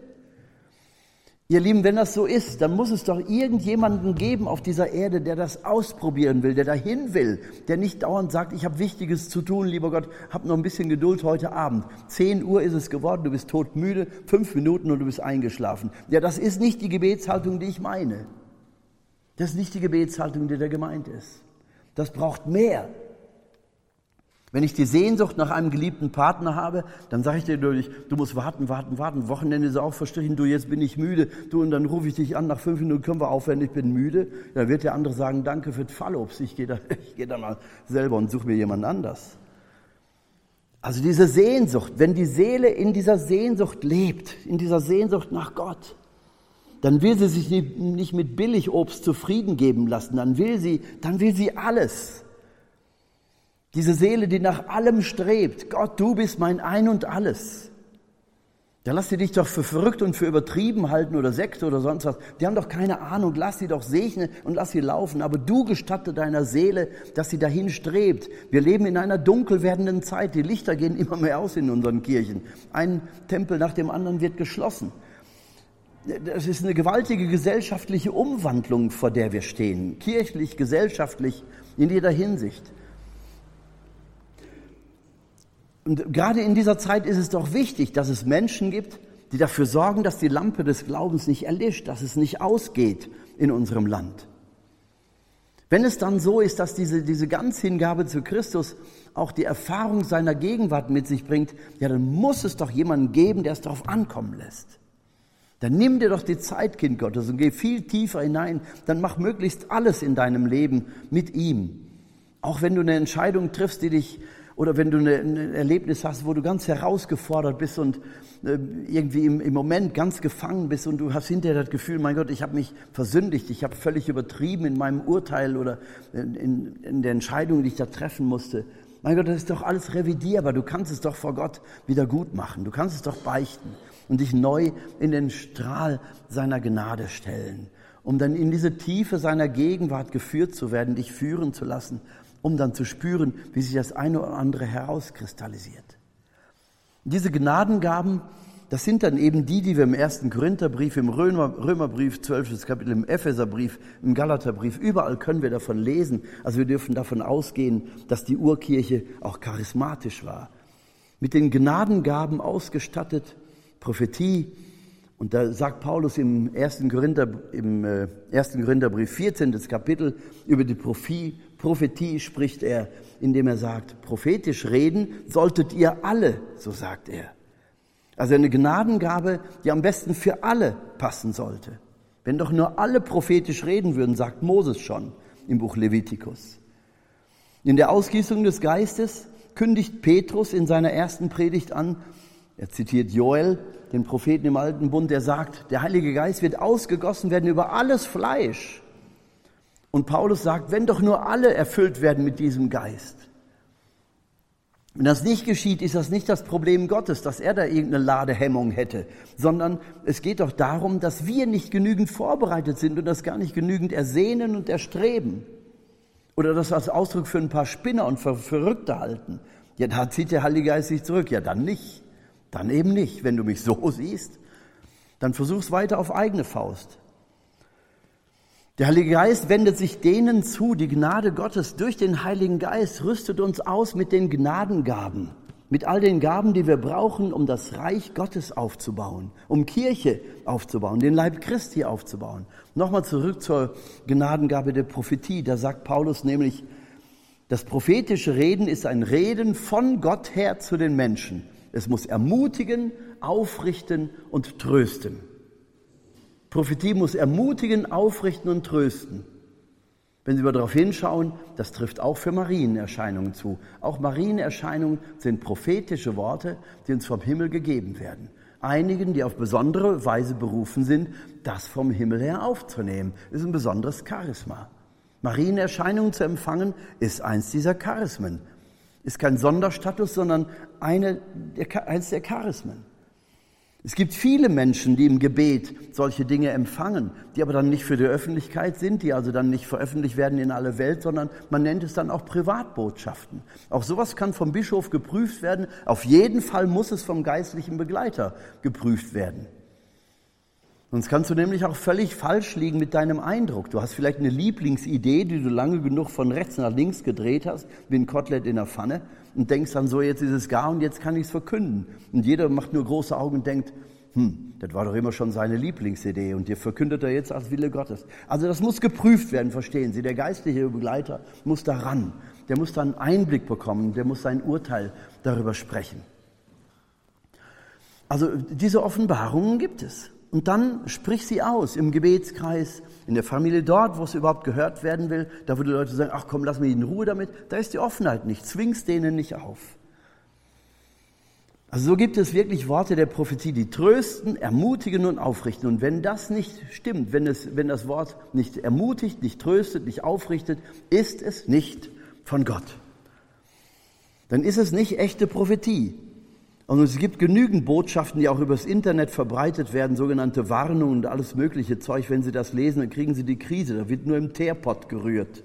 Ihr Lieben, wenn das so ist, dann muss es doch irgendjemanden geben auf dieser Erde, der das ausprobieren will, der dahin will, der nicht dauernd sagt, ich habe Wichtiges zu tun, lieber Gott, hab noch ein bisschen Geduld heute Abend. Zehn Uhr ist es geworden, du bist todmüde, fünf Minuten und du bist eingeschlafen. Ja, das ist nicht die Gebetshaltung, die ich meine. Das ist nicht die Gebetshaltung, die da gemeint ist. Das braucht mehr. Wenn ich die Sehnsucht nach einem geliebten Partner habe, dann sage ich dir durch, du musst warten, warten, warten. Wochenende ist auch verstrichen, du, jetzt bin ich müde. Du, und dann rufe ich dich an, nach fünf Minuten können wir aufhören, ich bin müde. Dann wird der andere sagen, danke für das Fallobst, ich gehe da, ich gehe da mal selber und suche mir jemand anders. Also diese Sehnsucht, wenn die Seele in dieser Sehnsucht lebt, in dieser Sehnsucht nach Gott, dann will sie sich nicht mit Billigobst zufrieden geben lassen, dann will sie, dann will sie alles. Diese Seele, die nach allem strebt, Gott, du bist mein Ein und Alles. Da lass sie dich doch für verrückt und für übertrieben halten oder Sekte oder sonst was. Die haben doch keine Ahnung, lass sie doch segnen und lass sie laufen. Aber du gestatte deiner Seele, dass sie dahin strebt. Wir leben in einer dunkel werdenden Zeit, die Lichter gehen immer mehr aus in unseren Kirchen. Ein Tempel nach dem anderen wird geschlossen. Das ist eine gewaltige gesellschaftliche Umwandlung, vor der wir stehen. Kirchlich, gesellschaftlich, in jeder Hinsicht. Und gerade in dieser Zeit ist es doch wichtig, dass es Menschen gibt, die dafür sorgen, dass die Lampe des Glaubens nicht erlischt, dass es nicht ausgeht in unserem Land. Wenn es dann so ist, dass diese, diese Ganzhingabe zu Christus auch die Erfahrung seiner Gegenwart mit sich bringt, ja, dann muss es doch jemanden geben, der es darauf ankommen lässt. Dann nimm dir doch die Zeit, Kind Gottes, und geh viel tiefer hinein. Dann mach möglichst alles in deinem Leben mit ihm. Auch wenn du eine Entscheidung triffst, die dich, oder wenn du eine, ein Erlebnis hast, wo du ganz herausgefordert bist und äh, irgendwie im, im Moment ganz gefangen bist und du hast hinterher das Gefühl, mein Gott, ich habe mich versündigt, ich habe völlig übertrieben in meinem Urteil oder in, in, in der Entscheidung, die ich da treffen musste. Mein Gott, das ist doch alles revidierbar. Du kannst es doch vor Gott wieder gut machen. Du kannst es doch beichten und dich neu in den Strahl seiner Gnade stellen, um dann in diese Tiefe seiner Gegenwart geführt zu werden, dich führen zu lassen, um dann zu spüren, wie sich das eine oder andere herauskristallisiert. Diese Gnadengaben, das sind dann eben die, die wir im ersten Korintherbrief, im Römer, Römerbrief, zwölftes Kapitel, im Epheserbrief, im Galaterbrief, überall können wir davon lesen. Also wir dürfen davon ausgehen, dass die Urkirche auch charismatisch war. Mit den Gnadengaben ausgestattet, Prophetie. Und da sagt Paulus im ersten Korinther, im äh, ersten Korintherbrief, vierzehntes Kapitel, über die Prophetie, Prophetie spricht er, indem er sagt, prophetisch reden solltet ihr alle, so sagt er. Also eine Gnadengabe, die am besten für alle passen sollte. Wenn doch nur alle prophetisch reden würden, sagt Moses schon im Buch Levitikus. In der Ausgießung des Geistes kündigt Petrus in seiner ersten Predigt an, er zitiert Joel, den Propheten im Alten Bund, der sagt, der Heilige Geist wird ausgegossen werden über alles Fleisch. Und Paulus sagt, wenn doch nur alle erfüllt werden mit diesem Geist. Wenn das nicht geschieht, ist das nicht das Problem Gottes, dass er da irgendeine Ladehemmung hätte, sondern es geht doch darum, dass wir nicht genügend vorbereitet sind und das gar nicht genügend ersehnen und erstreben. Oder das als Ausdruck für ein paar Spinner und für Verrückte halten. Ja, da zieht der Heilige Geist sich zurück. Ja, dann nicht. Dann eben nicht. Wenn du mich so siehst, dann versuch's weiter auf eigene Faust. Der Heilige Geist wendet sich denen zu, die Gnade Gottes durch den Heiligen Geist rüstet uns aus mit den Gnadengaben, mit all den Gaben, die wir brauchen, um das Reich Gottes aufzubauen, um Kirche aufzubauen, den Leib Christi aufzubauen. Nochmal zurück zur Gnadengabe der Prophetie. Da sagt Paulus nämlich, das prophetische Reden ist ein Reden von Gott her zu den Menschen. Es muss ermutigen, aufrichten und trösten. Prophetie muss ermutigen, aufrichten und trösten. Wenn Sie mal darauf hinschauen, das trifft auch für Marienerscheinungen zu. Auch Marienerscheinungen sind prophetische Worte, die uns vom Himmel gegeben werden. Einigen, die auf besondere Weise berufen sind, das vom Himmel her aufzunehmen, ist ein besonderes Charisma. Marienerscheinungen zu empfangen, ist eins dieser Charismen. Ist kein Sonderstatus, sondern eine, eins der Charismen. Es gibt viele Menschen, die im Gebet solche Dinge empfangen, die aber dann nicht für die Öffentlichkeit sind, die also dann nicht veröffentlicht werden in alle Welt, sondern man nennt es dann auch Privatbotschaften. Auch sowas kann vom Bischof geprüft werden. Auf jeden Fall muss es vom geistlichen Begleiter geprüft werden. Sonst kannst du nämlich auch völlig falsch liegen mit deinem Eindruck. Du hast vielleicht eine Lieblingsidee, die du lange genug von rechts nach links gedreht hast, wie ein Kotelett in der Pfanne, und denkst dann so, jetzt ist es gar und jetzt kann ich es verkünden. Und jeder macht nur große Augen und denkt, hm, das war doch immer schon seine Lieblingsidee und die verkündet er jetzt als Wille Gottes. Also das muss geprüft werden, verstehen Sie. Der geistliche Begleiter muss da ran. Der muss da einen Einblick bekommen, der muss sein Urteil darüber sprechen. Also diese Offenbarungen gibt es. Und dann sprich sie aus im Gebetskreis, in der Familie dort, wo es überhaupt gehört werden will. Da wo die Leute sagen, ach komm, lass mich in Ruhe damit. Da ist die Offenheit nicht, zwingst denen nicht auf. Also so gibt es wirklich Worte der Prophetie, die trösten, ermutigen und aufrichten. Und wenn das nicht stimmt, wenn, es, wenn das Wort nicht ermutigt, nicht tröstet, nicht aufrichtet, ist es nicht von Gott. Dann ist es nicht echte Prophetie. Und es gibt genügend Botschaften, die auch übers Internet verbreitet werden, sogenannte Warnungen und alles mögliche Zeug. Wenn Sie das lesen, dann kriegen Sie die Krise. Da wird nur im Teerpott gerührt.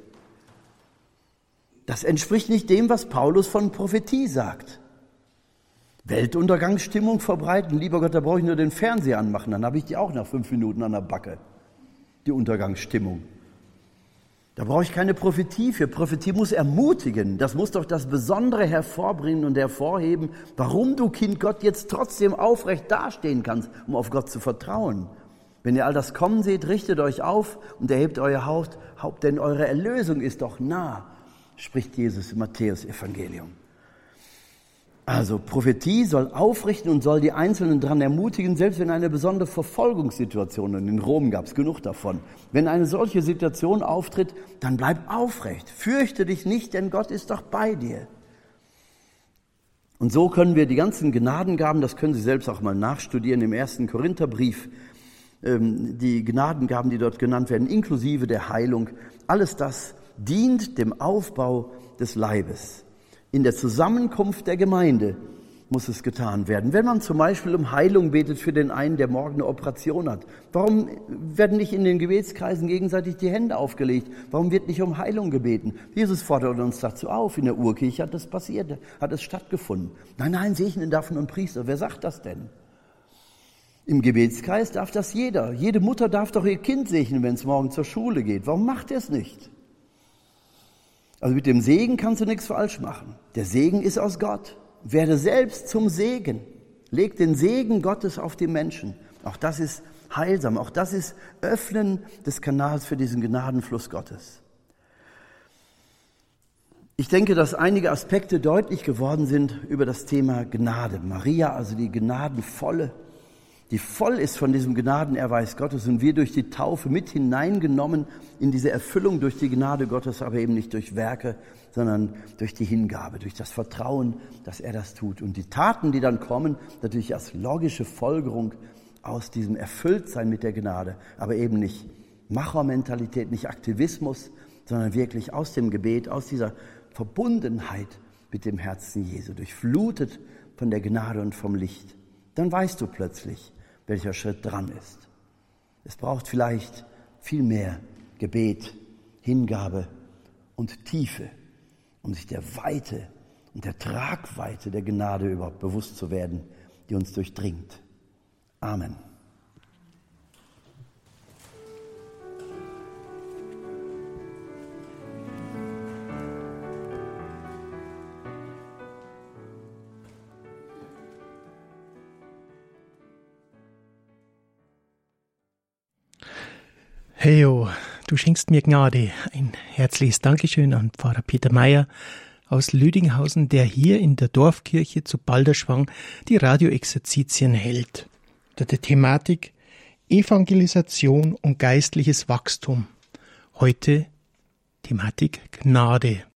Das entspricht nicht dem, was Paulus von Prophetie sagt. Weltuntergangsstimmung verbreiten, lieber Gott, da brauche ich nur den Fernseher anmachen, dann habe ich die auch nach fünf Minuten an der Backe, die Untergangsstimmung. Da brauche ich keine Prophetie für. Prophetie muss ermutigen. Das muss doch das Besondere hervorbringen und hervorheben, warum du, Kind Gott, jetzt trotzdem aufrecht dastehen kannst, um auf Gott zu vertrauen. Wenn ihr all das kommen seht, richtet euch auf und erhebt euer Haupt, Haupt, denn eure Erlösung ist doch nah, spricht Jesus im Matthäus-Evangelium. Also Prophetie soll aufrichten und soll die Einzelnen daran ermutigen, selbst wenn eine besondere Verfolgungssituation, und in Rom gab es genug davon, wenn eine solche Situation auftritt, dann bleib aufrecht, fürchte dich nicht, denn Gott ist doch bei dir. Und so können wir die ganzen Gnadengaben, das können Sie selbst auch mal nachstudieren im ersten Korintherbrief, die Gnadengaben, die dort genannt werden, inklusive der Heilung, alles das dient dem Aufbau des Leibes. In der Zusammenkunft der Gemeinde muss es getan werden. Wenn man zum Beispiel um Heilung betet für den einen, der morgen eine Operation hat, warum werden nicht in den Gebetskreisen gegenseitig die Hände aufgelegt? Warum wird nicht um Heilung gebeten? Jesus fordert uns dazu auf. In der Urkirche hat das passiert, hat es stattgefunden. Nein, nein, segnen darf nur ein Priester. Wer sagt das denn? Im Gebetskreis darf das jeder. Jede Mutter darf doch ihr Kind segnen, wenn es morgen zur Schule geht. Warum macht er es nicht? Also mit dem Segen kannst du nichts falsch machen. Der Segen ist aus Gott. Werde selbst zum Segen. Leg den Segen Gottes auf die Menschen. Auch das ist heilsam. Auch das ist Öffnen des Kanals für diesen Gnadenfluss Gottes. Ich denke, dass einige Aspekte deutlich geworden sind über das Thema Gnade. Maria, also die Gnadenvolle, die voll ist von diesem Gnadenerweis Gottes und wir durch die Taufe mit hineingenommen in diese Erfüllung durch die Gnade Gottes, aber eben nicht durch Werke, sondern durch die Hingabe, durch das Vertrauen, dass er das tut. Und die Taten, die dann kommen, natürlich als logische Folgerung aus diesem Erfülltsein mit der Gnade, aber eben nicht Machermentalität, nicht Aktivismus, sondern wirklich aus dem Gebet, aus dieser Verbundenheit mit dem Herzen Jesu, durchflutet von der Gnade und vom Licht, dann weißt du plötzlich, welcher Schritt dran ist. Es braucht vielleicht viel mehr Gebet, Hingabe und Tiefe, um sich der Weite und der Tragweite der Gnade überhaupt bewusst zu werden, die uns durchdringt. Amen. Heyo, du schenkst mir Gnade. Ein herzliches Dankeschön an Pfarrer Peter Meyer aus Lüdinghausen, der hier in der Dorfkirche zu Balderschwang die Radioexerzitien hält. Unter der Thematik Evangelisation und geistliches Wachstum. Heute Thematik Gnade.